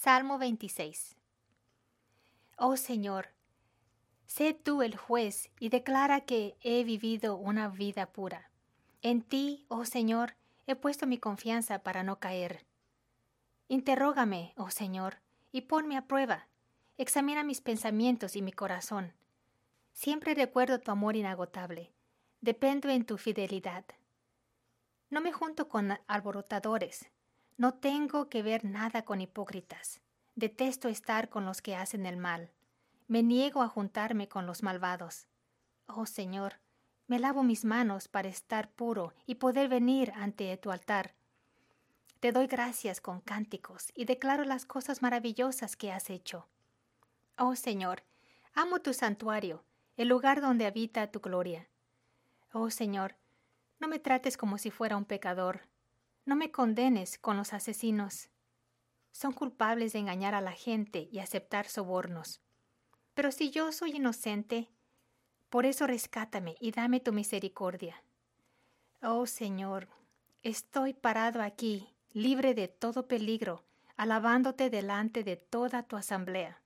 Salmo 26. Oh Señor, sé tú el juez y declara que he vivido una vida pura. En ti, oh Señor, he puesto mi confianza para no caer. Interrógame, oh Señor, y ponme a prueba. Examina mis pensamientos y mi corazón. Siempre recuerdo tu amor inagotable. Dependo en tu fidelidad. No me junto con alborotadores. No tengo que ver nada con hipócritas. Detesto estar con los que hacen el mal. Me niego a juntarme con los malvados. Oh Señor, me lavo mis manos para estar puro y poder venir ante tu altar. Te doy gracias con cánticos y declaro las cosas maravillosas que has hecho. Oh Señor, amo tu santuario, el lugar donde habita tu gloria. Oh Señor, no me trates como si fuera un pecador. No me condenes con los asesinos. Son culpables de engañar a la gente y aceptar sobornos. Pero si yo soy inocente, por eso rescátame y dame tu misericordia. Oh Señor, estoy parado aquí, libre de todo peligro, alabándote delante de toda tu asamblea.